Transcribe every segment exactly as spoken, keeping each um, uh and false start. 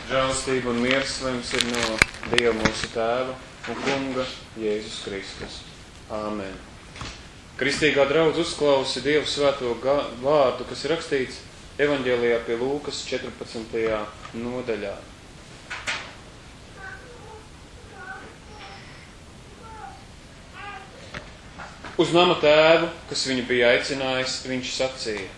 Žēlastība un miers lai jums ir no Dieva mūsu Tēva un Kunga Jēzus Kristus. Āmen. Kristīgā draudz uzklausi Dievu svēto vārdu, kas ir rakstīts evaņģēlijā pie Lūkas četrpadsmitajā nodaļā. Uz nama tēvu, kas viņu bija aicinājis, viņš sacīja: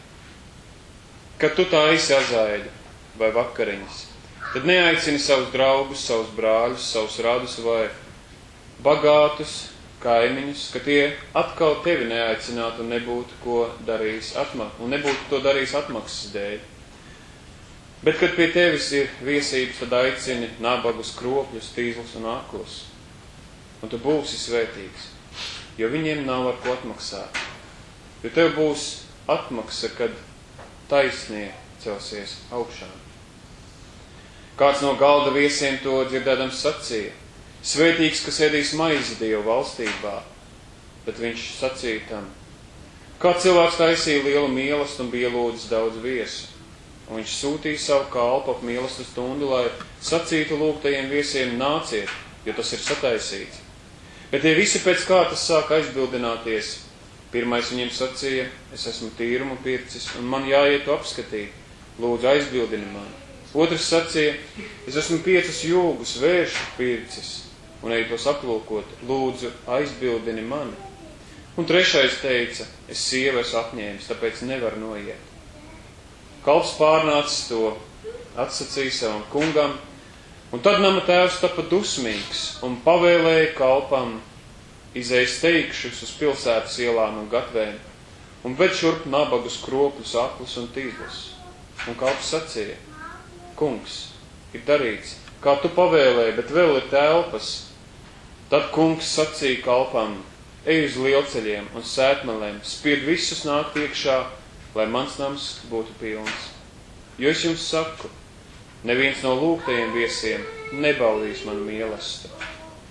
kad tu taisi azaidi vai vakariņas, tad neaicini savus draugus, savus brāļus, savus radus vai bagātus kaimiņus, ka tie atkal tevi neaicinātu un nebūtu, ko darījis atmak un nebūtu to darījis atmaksas dēļ. Bet, kad pie tevis ir viesības, tad aicini nabagus, kropļus, tīzlus un aklus, un tu būsi svētīgs, jo viņiem nav ar ko atmaksāt. Jo tev būs atmaksa, kad taisnie celsies augšā. Kāds no galda viesiem to dzirdēdams sacīja: svētīgs, kas ēdīs maizi Dieva valstībā. Bet viņš sacīja tam: kā cilvēks taisīja lielu mīlestību un bija lūdzis daudz viesu. Un viņš sūtīja savu kalpu ap mīlestību stundu, lai sacītu lūgtajiem viesiem: nāciet, jo tas ir sataisīts. Bet tie visi pēc kārtas sāka aizbildināties. Pirmais viņiem sacīja: es esmu tīrumu pircis, un man jāiet to apskatīt. Lūdzu, aizbildini mani. Otrs sacīja: es esmu piecas jūgus vēršu pircis, un eju tos aplūkot. Lūdzu, aizbildini mani. Un trešais teica: es sievu esmu apņēmis, tāpēc nevaru noiet. Kalps pārnācis to, atsacīja savam kungam, un tad nama tēvs tapa dusmīgs un pavēlēja kalpam izēst teikšus uz pilsētas ielām un gatvēm, un ved šurp nabagus, kropļus, aklus un tīklus. Un kalps sacīja: kungs, ir darīts, kā tu pavēlēji, bet vēl ir telpas. Tad kungs sacīja kalpam: ej uz lielceļiem un sētmalēm, spied visus nākt iekšā, lai mans nams būtu pilns. Jo es jums saku, neviens no lūgtajiem viesiem nebaudīs manu mīlestību.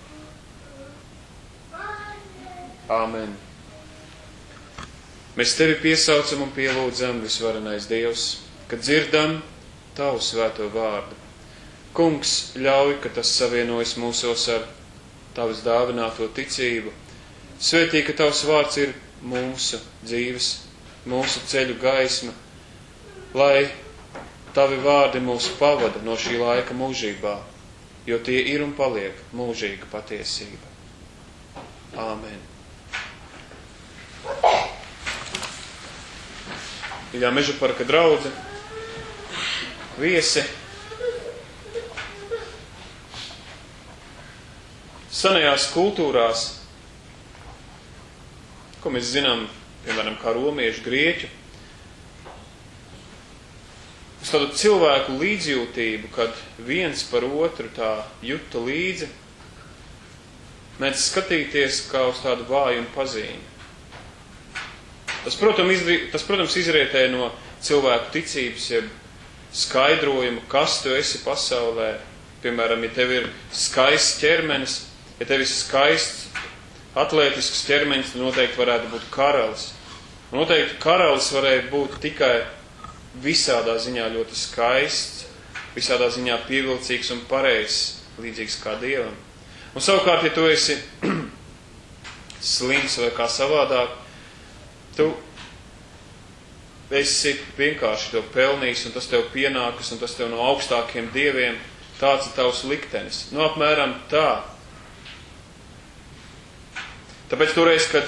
Āmen. Mēs tevi piesaucam un pielūdzam, visvarenais Dievs, kad dzirdam tavu svēto vārdu. Kungs, ļauj, ka tas savienojas mūsos ar tavas dāvināto ticību. Svētī, ka tavs vārds ir mūsu dzīves, mūsu ceļu gaisma, lai tavi vārdi mūs pavada no šī laika mūžībā, jo tie ir un paliek mūžīga patiesība. Āmen. Mīļā Meža parka draudze, viesi, senajās kultūrās, ko mēs zinām, piemēram, kā romiešu, grieķu, uz tādu cilvēku līdzjūtību, kad viens par otru tā juta līdzi, mēdz skatīties kā uz tādu vāju un pazīmi. Tas, protams, izri, tas, protams, izrietē no cilvēku ticības, jeb skaidrojumu, kas tu esi pasaulē. Piemēram, ja tev ir skaists ķermenis, ja tev ir skaists atletisks ķermenis, tad noteikti varētu būt karalis. Un noteikti karalis varēja būt tikai visādā ziņā ļoti skaists, visādā ziņā pievilcīgs un pareizs, līdzīgs kā Dievam. Un savukārt, ja tu esi slims vai kā savādāk, tu esi vienkārši to pelnījis, un tas tev pienākas, un tas tev no augstākiem dieviem, tāds ir tavs liktenis. Nu, apmēram tā. Tāpēc toreiz, kad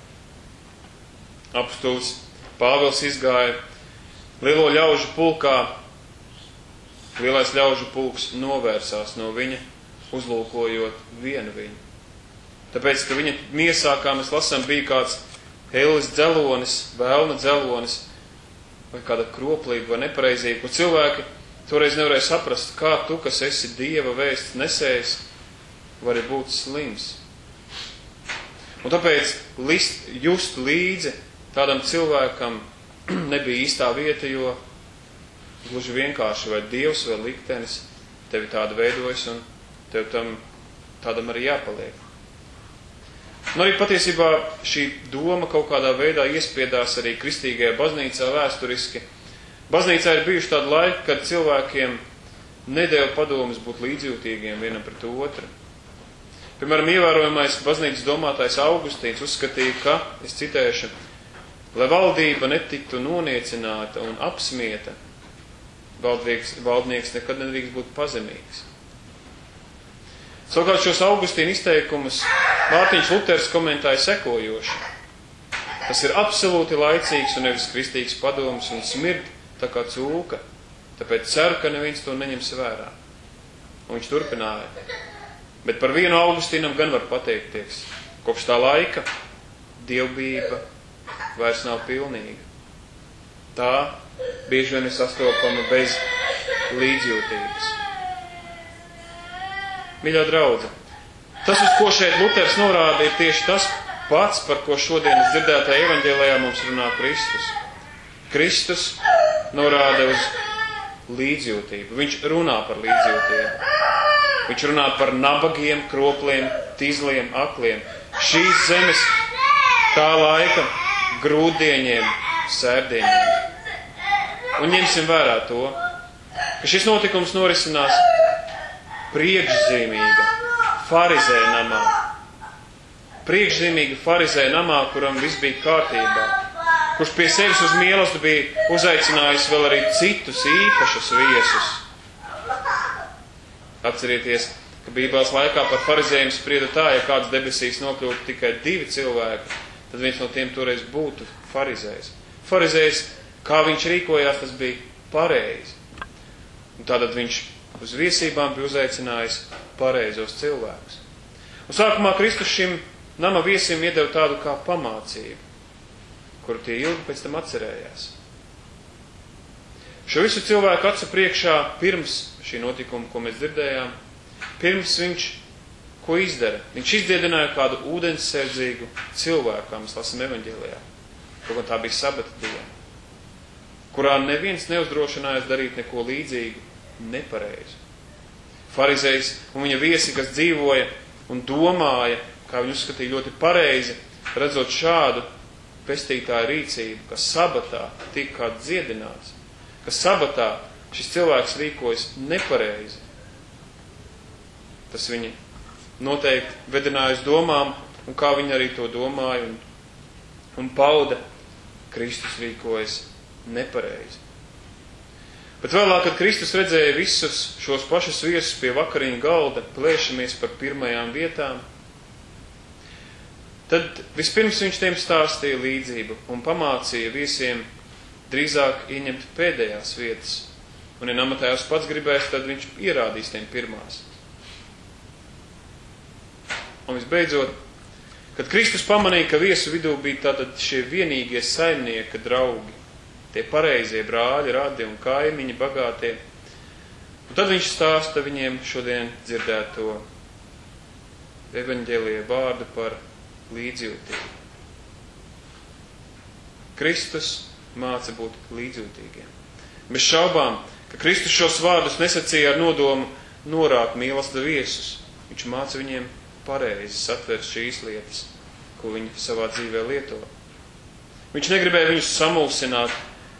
apustulis Pāvils izgāja lielo ļaužu pulkā, lielais ļaužu pulks novērsās no viņa, uzlūkojot vienu viņu. Tāpēc, ka viņa miesā, kā mēs lasām, bija kāds Ēlis dzelonis, vēlna dzelonis, vai kāda kroplība vai nepareizība, kur cilvēki toreiz nevarēja saprast, kā tu, kas esi Dieva vēsts nesējs, vari būt slims. Un tāpēc list, just līdzi tādam cilvēkam nebija īstā vieta, jo gluži vienkārši vai Dievs vai liktenis tevi tādu veidojas, un tev tam tādam arī jāpaliek. Un arī patiesībā šī doma kaut kādā veidā iespiedās arī kristīgajā baznīcā vēsturiski. Baznīcā ir bijuši tādi laiki, kad cilvēkiem nedēva padomus būt līdzjūtīgiem vienam pret otru. Piemēram, ievērojamais baznīcas domātājs Augustīns uzskatīja, ka, es citēšu, lai valdība netiktu noniecināta un apsmieta, valdnieks, valdnieks nekad nedrīkst būt pazemīgs. Savukārt šos Augustīna izteikumus Mārtiņš Luters komentēja sekojoši. Tas ir absolūti laicīgs un nevis kristīgs padoms un smird tā kā cūka, tāpēc ceru, ka neviens to neņems vērā. Un viņš turpināja. Bet par vienu Augustīnam gan var pateikties. Kopš tā laika dievbijība vairs nav pilnīga. Tā bieži vien ir sastopama bez līdzjūtības. Mīļā draudze, tas, uz ko šeit Luters norāda, ir tieši tas pats, par ko šodienas dzirdētajā evaņģēlijā mums runā Kristus. Kristus norāda uz līdzjūtību. Viņš runā par līdzjūtību. Viņš runā par nabagiem, kropliem, tīzliem, akliem. Šīs zemes tā laika grūdieņiem, sērdieņiem. Un ņemsim vērā to, ka šis notikums norisinās priekšzīmīga farizēja namā. Priekšzīmīga farizēja namā, kuram viss bija kārtībā. Kurš pie sevis uz mīlestību bija uzaicinājis vēl arī citus īpašus viesus. Atcerieties, ka Bībeles laikā par farizējiem sprieda tā, ja kāds debesīs nokļūtu tikai divi cilvēki, tad viens no tiem toreiz būtu farizējs. Farizējs, kā viņš rīkojās, tas bija pareizi. Un tātad viņš uz viesībām bija uzaicinājis pareizos cilvēkus. Un sākumā Kristus šim nama viesim iedeva tādu kā pamācību, kuru tie ilgi pēc tam atcerējās. Šo visu cilvēku acu priekšā pirms šī notikuma, ko mēs dzirdējām, pirms viņš ko izdara. Viņš izdziedināja kādu ūdenssērdzīgu cilvēku, kā mēs lasām evaņģēlijā. Kaut kā tā bija sabata diena, kurā neviens neuzdrošinājās darīt neko līdzīgu, nepareizu. Farizējs un viņa viesi, kas dzīvoja un domāja, kā viņi uzskatīja ļoti pareizi, redzot šādu pestītāju rīcību, ka sabatā tika kāds dziedināts, ka sabatā šis cilvēks rīkojas nepareizi. Tas viņi noteikti vedināja uz domām, un kā viņi arī to domāja un, un pauda, Kristus rīkojas nepareizi. Bet vēlāk, kad Kristus redzēja visus šos pašus viesus pie vakariņu galda, plēšamies par pirmajām vietām, tad vispirms viņš tiem stāstīja līdzību un pamācīja viesiem drīzāk ieņemt pēdējās vietas. Un, ja namatājs pats gribēs, tad viņš ierādīs tiem pirmās. Un visbeidzot, kad Kristus pamanīja, ka viesu vidū bija tātad šie vienīgie saimnieka draugi, tie pareizie brāļi, radi un kaimiņi, bagātie, un tad viņš stāsta viņiem šodien dzirdēto evaņģēlija vārdu par līdzjūtību. Kristus māca būt līdzjūtīgiem. Bez šaubām, ka Kristus šos vārdus nesacīja ar nodomu norāt mīlestību viesus. Viņš māca viņiem pareizi satvert šīs lietas, ko viņi savā dzīvē lieto. Viņš negribēja viņus samulsināt,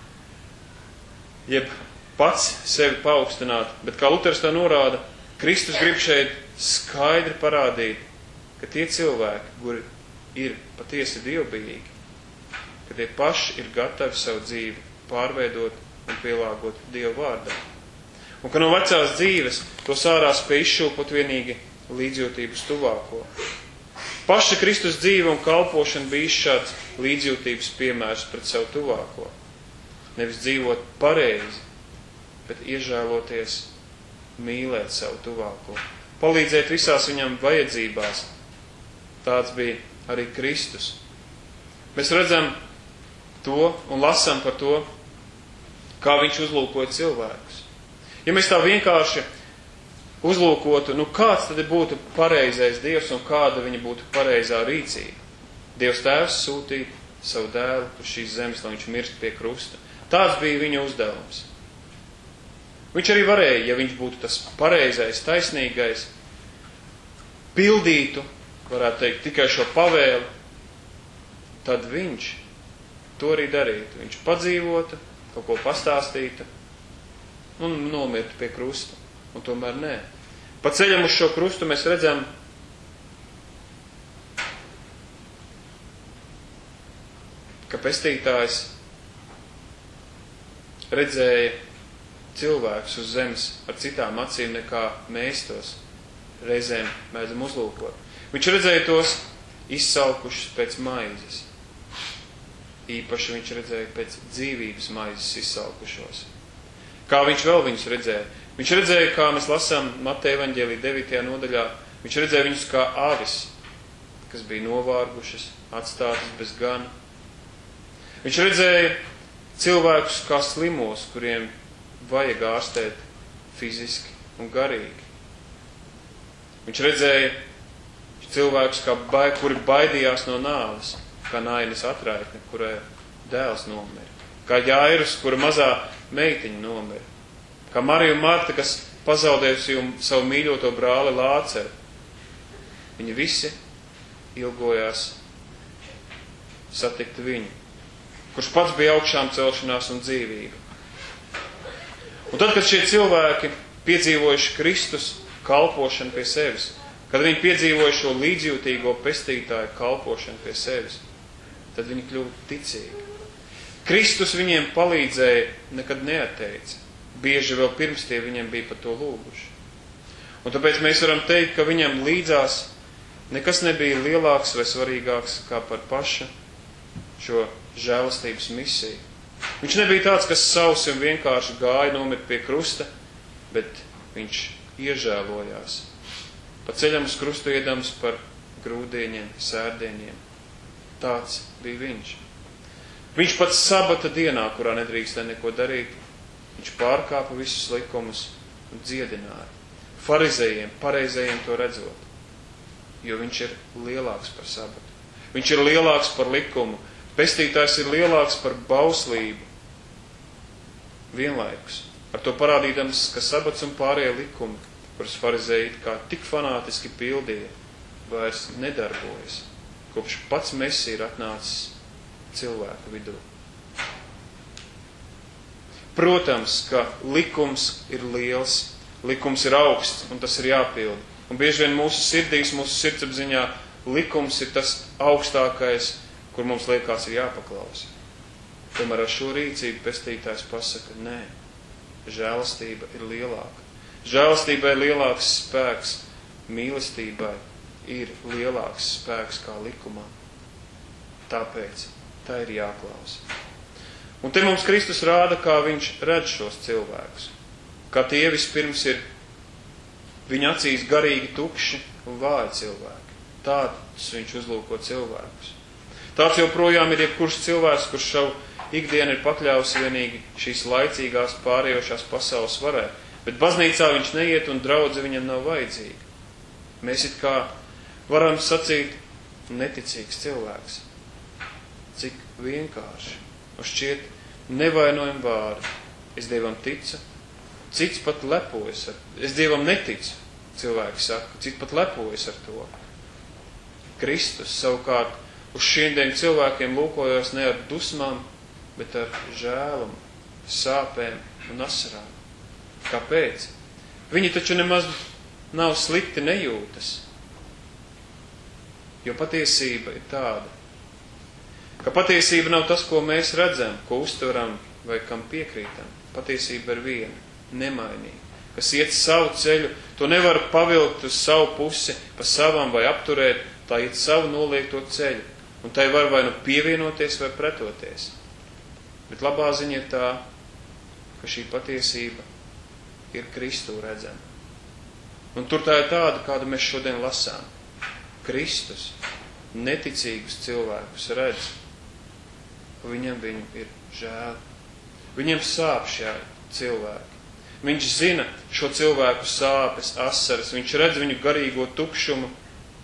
jeb pats sevi paaugstināt, bet kā Luters tā norāda, Kristus grib šeit skaidri parādīt, ka tie cilvēki, kuri ir patiesi dievbijīgi, ka tie paši ir gatavi savu dzīvi pārveidot un pielāgot Dievu vārdā. Un ka no vecās dzīves to sārā spēj izšūpot vienīgi līdzjūtības tuvāko. Paša Kristus dzīve un kalpošana bija šāds līdzjūtības piemērs pret savu tuvāko. Nevis dzīvot pareizi, bet iežēloties, mīlēt savu tuvāko. Palīdzēt visās viņam vajadzībās. Tāds bija arī Kristus. Mēs redzam to un lasam par to, kā viņš uzlūkoja cilvēkus. Ja mēs tā vienkārši uzlūkotu, nu kāds tad būtu pareizais Dievs un kāda viņa būtu pareizā rīcība? Dievs Tēvs sūtīja savu dēlu uz šīs zemes, lai viņš mirst pie krusta. Tāds bija viņa uzdevums. Viņš arī varēja, ja viņš būtu tas pareizais, taisnīgais, pildītu, varētu teikt, tikai šo pavēli, tad viņš to arī darītu. Viņš padzīvotu, kaut ko pastāstītu un nomirtu pie krusta. un tomēr nē. Pa ceļam uz šo krustu mēs redzam, ka pestītājs redzēja cilvēkus uz zemes ar citām acīm, nekā mēs tos reizēm mēdzam uzlūkot. Viņš redzēja tos izsalkušus pēc maizes. Īpaši viņš redzēja pēc dzīvības maizes izsalkušos. Kā viņš vēl viņus redzēja? Viņš redzēja, kā mēs lasām Mateja evaņģēlī devītajā nodaļā, viņš redzēja viņus kā avis, kas bija novārgušas, atstātas bez gana. Viņš redzēja cilvēkus kā slimos, kuriem vajag ārstēt fiziski un garīgi. Viņš redzēja cilvēkus, kā bai, kuri baidījās no nāves, kā Nainas atraitne, kurai dēls nomira, kā Jairus, kura mazā meitiņa nomira, kā Marija un Marta, kas pazaudējusi savu mīļoto brāli Lāceru. Viņi visi ilgojās satikt viņu, kurš pats bija augšām celšanās un dzīvība. Un tad, kad šie cilvēki piedzīvojuši Kristus kalpošanu pie sevis, kad viņi piedzīvoja šo līdzjūtīgo pestītāju kalpošanu pie sevis, tad viņi kļuva ticīgi. Kristus viņiem palīdzēja, nekad neatteica. Bieži vēl pirms tie viņiem bija par to lūguši. Un tāpēc mēs varam teikt, ka viņam līdzās nekas nebija lielāks vai svarīgāks kā par paša šo žēlastības misiju. Viņš nebija tāds, kas sausi un vienkārši gāja nomirt pie krusta, bet viņš iežēlojās. Pa ceļam uz krustu iedams par grūdieņiem, sērdieniem. Tāds bija viņš. Viņš pats sabata dienā, kurā nedrīkstē neko darīt, viņš pārkāpa visus likumus un dziedināja. Farizējiem, pareizējiem to redzot, jo viņš ir lielāks par sabatu. Viņš ir lielāks par likumu. Pestītājs ir lielāks par bauslību. Vienlaikus. Ar to parādīdams, ka sabats un pārējie likumi, kuras farizēji kā tik fanātiski pildīja, vairs nedarbojas, kopš pats Mesija ir atnācis cilvēku vidū. Protams, ka likums ir liels, likums ir augsts, un tas ir jāpilda. Un bieži vien mūsu sirdīs, mūsu sirdsapziņā likums ir tas augstākais, kur mums liekas ir jāpaklausa. Tomēr ar šo rīcību pestītājs pasaka, nē, žēlastība ir lielāka. Žēlastībai ir lielāks spēks, mīlestībai ir lielāks spēks kā likumā. Tāpēc tā ir jāklausa. Un te mums Kristus rāda, kā viņš redz šos cilvēkus. Kā tie vispirms ir viņa acīs garīgi tukši un vāji cilvēki. Tādus viņš uzlūko cilvēkus. Tāds joprojām ir jebkurš cilvēks, kurš savu ikdienu ir pakļāvusi vienīgi šīs laicīgās pārējošās pasaules varē. Bet baznīcā viņš neiet un draudze viņam nav vajadzīga. Mēs it kā varam sacīt neticīgs cilvēks. Cik vienkārši. Un šķiet nevainojam vārdi. Es Dievam ticu, cits pat lepojas ar to. Es Dievam neticu, cilvēki saka, cits pat lepojas ar to. Kristus savukārt uz šiem cilvēkiem lūkojas ne ar dusmām, bet ar žēlumu, sāpēm un asarām. Kāpēc? Viņi taču nemaz nav slikti nejūtas. Jo patiesība ir tāda, ka patiesība nav tas, ko mēs redzam, ko uztveram vai kam piekrītam. Patiesība ir viena, nemainīga, kas iet savu ceļu, to nevar pavilkt uz savu pusi, pa savam vai apturēt, tā iet savu noliekto ceļu, un tai var vai nu pievienoties vai pretoties. Bet labā ziņa ir tā, ka šī patiesība ir Kristu redzama. Un tur tā ir tāda, kādu mēs šodien lasām. Kristus neticīgus cilvēkus redz, un viņam viņu ir žēl. Viņam sāp šie cilvēki. Viņš zina šo cilvēku sāpes, asaras, viņš redz viņu garīgo tukšumu.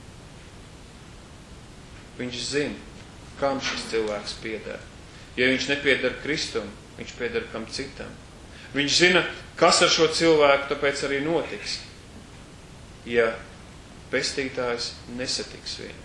Viņš zina, kam šis cilvēks pieder. Ja viņš nepieder Kristum, viņš pieder kam citam. Viņš zina, kas ar šo cilvēku tāpēc arī notiks, ja pestītājs nesatiks viņu.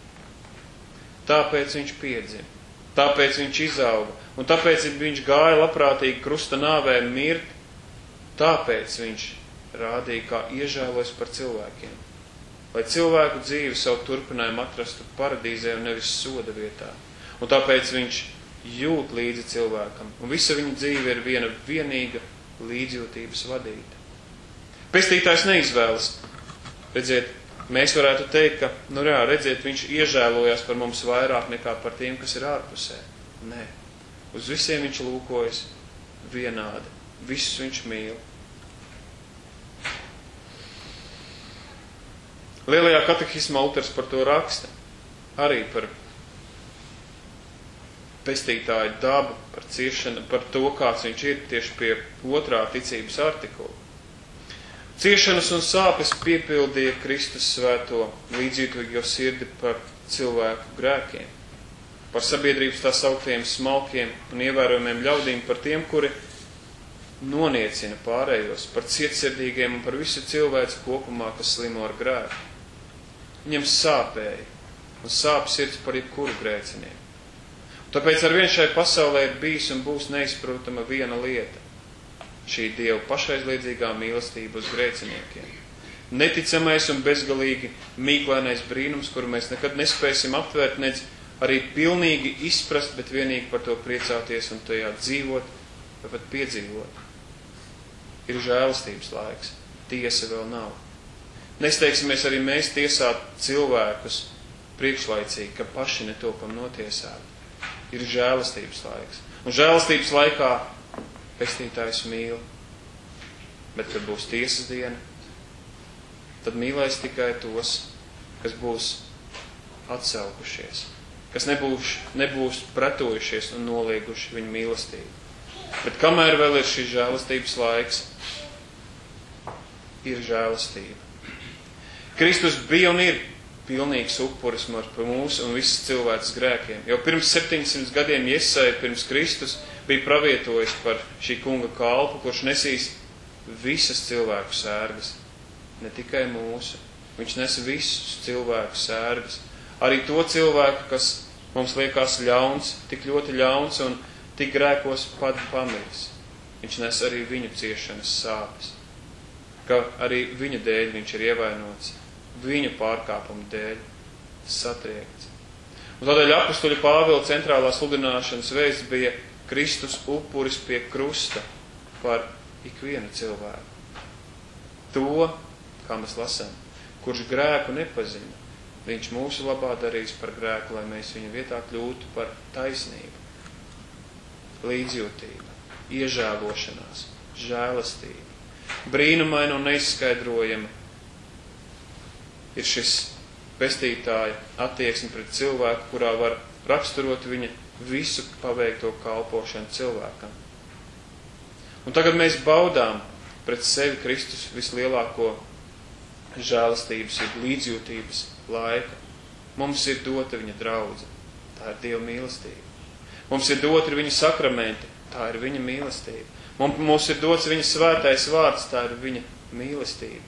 Tāpēc viņš piedzima, tāpēc viņš izauga, un tāpēc viņš gāja labprātīgi krusta nāvē mirt, tāpēc viņš rādīja, kā iežēlojas par cilvēkiem, lai cilvēku dzīvi savu turpinājumu atrastu paradīzē un nevis soda vietā. Un tāpēc viņš jūt līdzi cilvēkam, un visa viņa dzīve ir viena vienīga līdzjūtības vadīta. Pestītājs neizvēlas. Redziet, mēs varētu teikt, ka, nu jā, redziet, viņš iežēlojās par mums vairāk nekā par tiem, kas ir ārpusē. Nē, uz visiem viņš lūkojas vienādi. Visus viņš mīl. Lielajā katehismā Luters par to raksta. Arī par pestītāju dabu, par ciešanu, par to, kāds viņš ir tieši pie otrā ticības artikula. Ciešanas un sāpes piepildīja Kristus svēto līdzjūtīgo sirdi par cilvēku grēkiem, par sabiedrības tā sauktiem smalkiem un ievērojumiem ļaudīm, par tiem, kuri noniecina pārējos, par cietsirdīgiem un par visu cilvēku kopumā, kas slimo ar grēku. Viņam sāpēja un sāp sirds par jebkuru grēcinieku. Tāpēc ar vien šai pasaulē ir bijis un būs neizprotama viena lieta. Šī Dieva pašaizliedzīgā mīlestība uz grēciniekiem. Neticamais un bezgalīgi mīklainais brīnums, kuru mēs nekad nespēsim aptvērt, nedz arī pilnīgi izprast, bet vienīgi par to priecāties un tajā dzīvot, vai pat piedzīvot. Ir žēlastības laiks. Tiesa vēl nav. Nesteigsimies arī mēs tiesāt cilvēkus priekšlaicīgi, ka paši netopam notiesāti. Ir žēlastības laiks. Un žēlastības laikā pestītājs mīl. Bet, kad būs tiesas diena, tad mīlēs tikai tos, kas būs atsaukušies, kas nebūs, nebūs pretojušies un nolieguši viņu mīlestību. Bet kamēr vēl ir šis žēlastības laiks, ir žēlastība. Kristus bija un ir pilnīgs upuris par mūsu un visas cilvēces grēkiem. Jau pirms septiņsimt gadiem Jesaja pirms Kristus bija pravietojis par šī kunga kalpu, kurš nesīs visas cilvēku sērgas, ne tikai mūsu. Viņš nes visus cilvēku sērgas. Arī to cilvēku, kas mums liekas ļauns, tik ļoti ļauns un tik grēkos pat pamiris. Viņš nes arī viņu ciešanas sāpes, ka arī viņa dēļ viņš ir ievainots, viņa pārkāpuma dēļ satriekts. Un tādēļ apustuļa Pāvila centrālā sludināšanas veids bija Kristus upuris pie krusta par ikvienu cilvēku. To, kā mēs lasām, kurš grēku nepazina, viņš mūsu labā darīs par grēku, lai mēs viņa vietā kļūtu par taisnību, līdzjūtību, iežēlošanās, žēlastību. Brīnumaina un neizskaidrojama ir šis pestītāja attieksme pret cilvēku, kurā var raksturot viņa visu paveikto kalpošanu cilvēkam. Un tagad mēs baudām pret sevi Kristus vislielāko žēlastības, ir līdzjūtības laika. Mums ir dota viņa draudze, tā ir Dieva mīlestība. Mums ir dota viņa sakramenti, tā ir viņa mīlestība. Mums ir dots viņa svētais vārds, tā ir viņa mīlestība.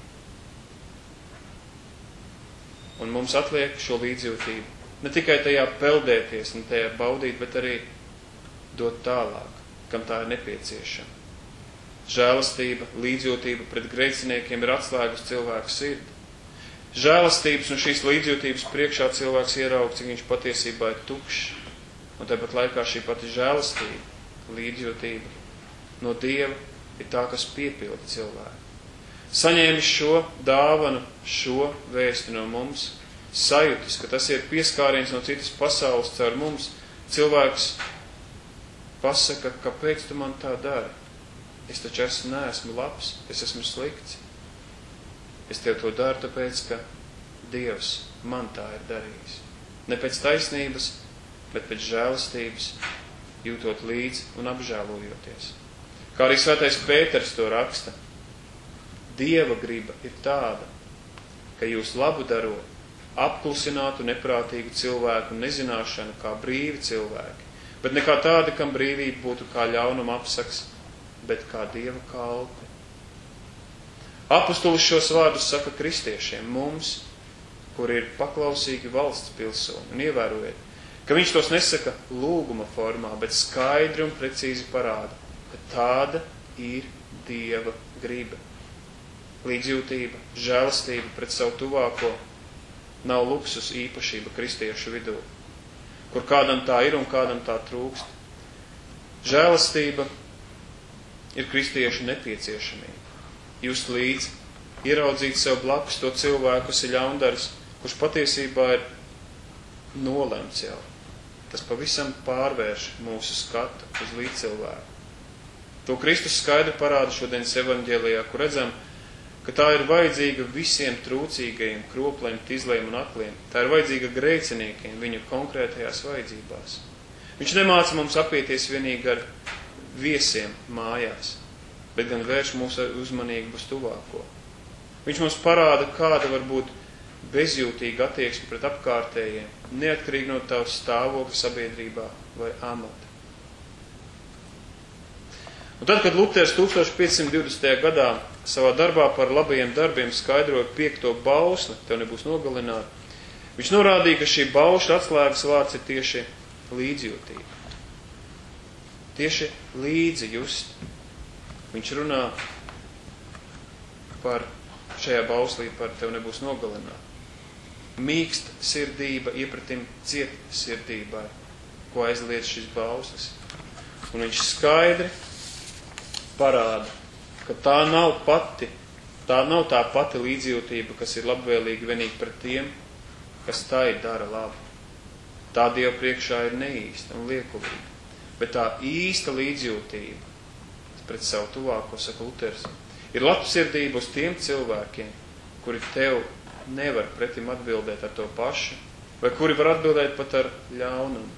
Un mums atliek šo līdzjūtību ne tikai tajā peldēties, ne tajā baudīt, bet arī dot tālāk, kam tā ir nepieciešama. Žēlastība, līdzjūtība pret grēciniekiem ir atslēgas cilvēku sirdi. Žēlastības un šīs līdzjūtības priekšā cilvēks ieraug, cik viņš patiesībā ir tukšs. Un tāpat laikā šī pati žēlastība, līdzjūtība no Dieva ir tā, kas piepilda cilvēku. Saņēmis šo dāvanu, šo vēstu no mums, sajūtis, ka tas ir pieskāriens no citas pasaules caur mums, cilvēks pasaka, kāpēc tu man tā dari? Es taču esmu, neesmu labs, es esmu slikts. Es tev to daru, tāpēc, ka Dievs man tā ir darījis. Ne pēc taisnības, bet pēc žēlastības, jūtot līdzi un apžēlojoties. Kā arī svētais Pēters to raksta, Dieva griba ir tāda, ka jūs labu darot, apklusinātu neprātīgu cilvēku nezināšanu kā brīvi cilvēki, bet nekā tādi, kam brīvība būtu kā ļaunuma apsaks, bet kā Dieva kalpi. Apustulis šos vārdus saka kristiešiem, mums, kur ir paklausīgi valsts pilsoņi, un ievērojiet, ka viņš tos nesaka lūguma formā, bet skaidri un precīzi parāda, ka tāda ir Dieva griba. Līdzjūtība, žēlastība pret savu tuvāko nav luksus īpašība kristiešu vidū, kur kādam tā ir un kādam tā trūkst. Žēlastība ir kristiešu nepieciešamība. Just līdz ieraudzīt sev blakus to cilvēku, kas ir ļaundaris, kurš patiesībā ir nolemts jau. Tas pavisam pārvērš mūsu skatu uz līdzcilvēku. To Kristus skaidri parāda šodienas evaņģēlijā, kur redzam, ka tā ir vajadzīga visiem trūcīgajiem, kropliem, tizliem un akliem. Tā ir vajadzīga grēciniekiem viņu konkrētajās vajadzībās. Viņš nemāca mums apieties vienīgi ar viesiem mājās, bet gan vērš mūsu uzmanību uz tuvāko. Viņš mums parāda, kāda var būt bezjūtīga attieksme pret apkārtējiem, neatkarīgi no tavas stāvokļa sabiedrībā vai amata. Un tad, kad Luters tūkstoš piecsimt divdesmitajā gadā savā darbā par labajiem darbiem skaidroja piekto bausli, tev nebūs nogalināt, viņš norādīja, ka šī bausļa atslēgas vārds ir tieši līdzjūtība. Tieši līdzi just. Viņš runā par šajā bauslī, par tev nebūs nogalināt. Mīkst sirdība iepratim ciet sirdībai, ko aizliedz šis bauslis. Un viņš skaidri parāda, ka tā nav pati, tā nav tā pati līdzjūtība, kas ir labvēlīga vienīgi pret tiem, kas tai dara labu. Tā Dieva priekšā ir neīsta un liekulīga. Bet tā īsta līdzjūtība pret savu tuvāko, saka Luters, ir labsirdība uz tiem cilvēkiem, kuri tev nevar pretim atbildēt ar to pašu, vai kuri var atbildēt pat ar ļaunumu.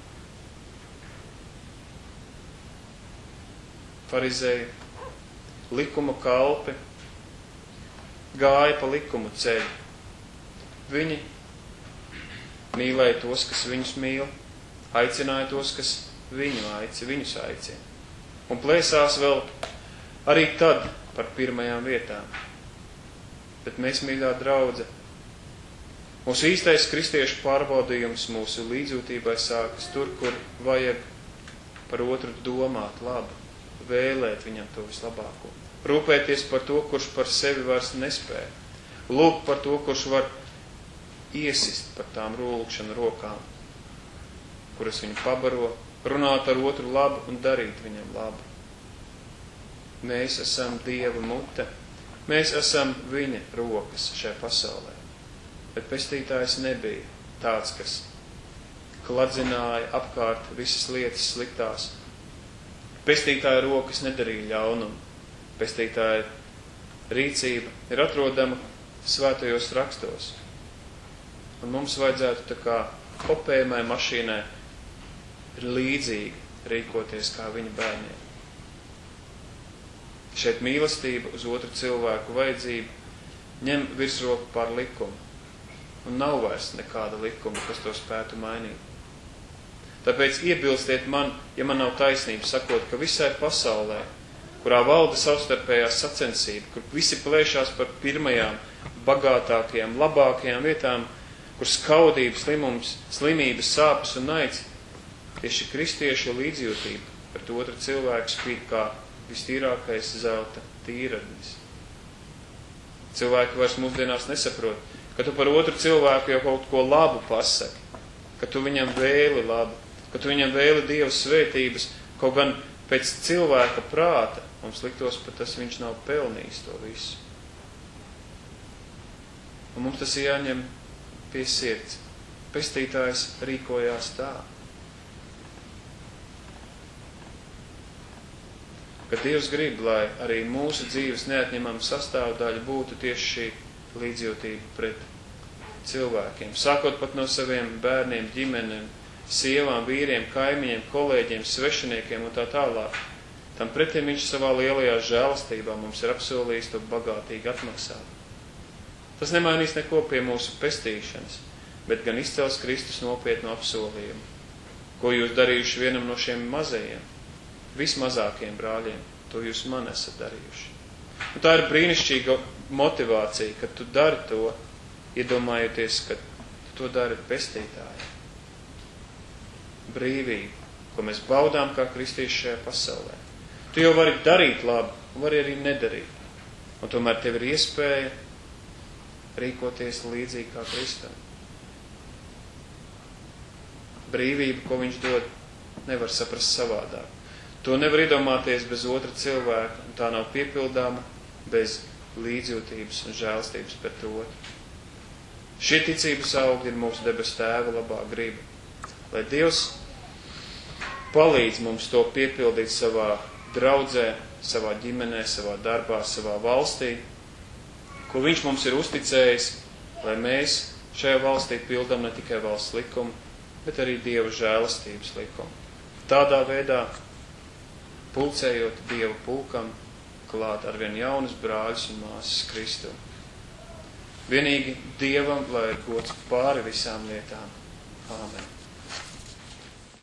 Farizēji, likuma kalpi, gāja pa likumu ceļu. Viņi mīlēja tos, kas viņus mīl, aicināja tos, kas viņu aici, viņus aicina. Un plēsās vēl arī tad par pirmajām vietām. Bet mēs, mīļā draudze, mūsu īstais kristiešu pārbaudījums mūsu līdzjūtībai sākas tur, kur vajag par otru domāt labu, vēlēt viņam to vislabāko. Rūpēties par to, kurš par sevi vairs nespēja. Lūgt par to, kurš var iesist par tām rūlkšanu rokām, kuras viņu pabaro, runāt ar otru labu un darīt viņam labu. Mēs esam Dieva mute, mēs esam viņa rokas šajā pasaulē. Bet pestītājs nebija tāds, kas kladzināja apkārt visas lietas sliktās. Pestītāja rokas nedarīja ļaunumu. Pestītāja rīcība ir atrodama svētajos rakstos. Un mums vajadzētu tā kā kopējumai mašīnai ir līdzīgi rīkoties kā viņa bērniem. Šeit mīlestība uz otru cilvēku vajadzību ņem virsroku pār likumu. Un nav vairs nekāda likuma, kas to spētu mainīt. Tāpēc iebilstiet man, ja man nav taisnība, sakot, ka visai pasaulē, kurā valda savstarpējās sacensība, kur visi plēšās par pirmajām, bagātākajām, labākajām vietām, kur skaudības, slimums, slimības, sāpes un naids, tieši kristiešu līdzjūtība pret otru cilvēku spīd kā vistīrākais zelta tīradnis. Cilvēki vairs mūsdienās nesaprot, ka tu par otru cilvēku jau kaut ko labu pasaki, ka tu viņam vēli labu, ka tu viņam vēli Dieva svētības, kaut gan pēc cilvēka prāta, mums liktos, pat tas viņš nav pelnījis to visu. Un mums tas ir jāņem pie sirds. Pestītājs rīkojās tā. Ka Dievs grib, lai arī mūsu dzīves neatņemama sastāvdaļa būtu tieši šī līdzjūtība pret cilvēkiem. Sākot pat no saviem bērniem, ģimenēm, sievām, vīriem, kaimiņiem, kolēģiem, svešiniekiem un tā tālāk. Tam pretim viņš savā lielajā žēlastībā mums ir apsolījis to bagātīgi atmaksāt. Tas nemainīs neko pie mūsu pestīšanas, bet gan izcels Kristus nopietnu apsolījumu, ko jūs darījuši vienam no šiem mazajiem, vismazākiem brāļiem, to jūs man esat darījuši. Un tā ir brīnišķīga motivācija, ka tu dari to, iedomājoties, ka tu to dari pestītāji. Brīvība, ko mēs baudām kā kristieši šajā pasaulē. Tu jau vari darīt labu, vari arī nedarīt. Un tomēr tev ir iespēja rīkoties līdzīgi kā Kristum. Brīvību, ko viņš dod, nevar saprast savādāk. To nevar iedomāties bez otra cilvēka, un tā nav piepildāma bez līdzjūtības un žēlstības pret otru. Šie ticības augļi ir mūsu debesu Tēva labā griba, lai Dievs palīdz mums to piepildīt savā draudzē, savā ģimenē, savā darbā, savā valstī, ko viņš mums ir uzticējis, lai mēs šajā valstī pildam ne tikai valsts likumu, bet arī Dieva žēlastības likumu. Tādā veidā, pulcējot Dieva pulkam, klāt arvien jaunas brāļus un māsas Kristu. Vienīgi Dievam, lai ir gods pāri visām lietām. Āmen.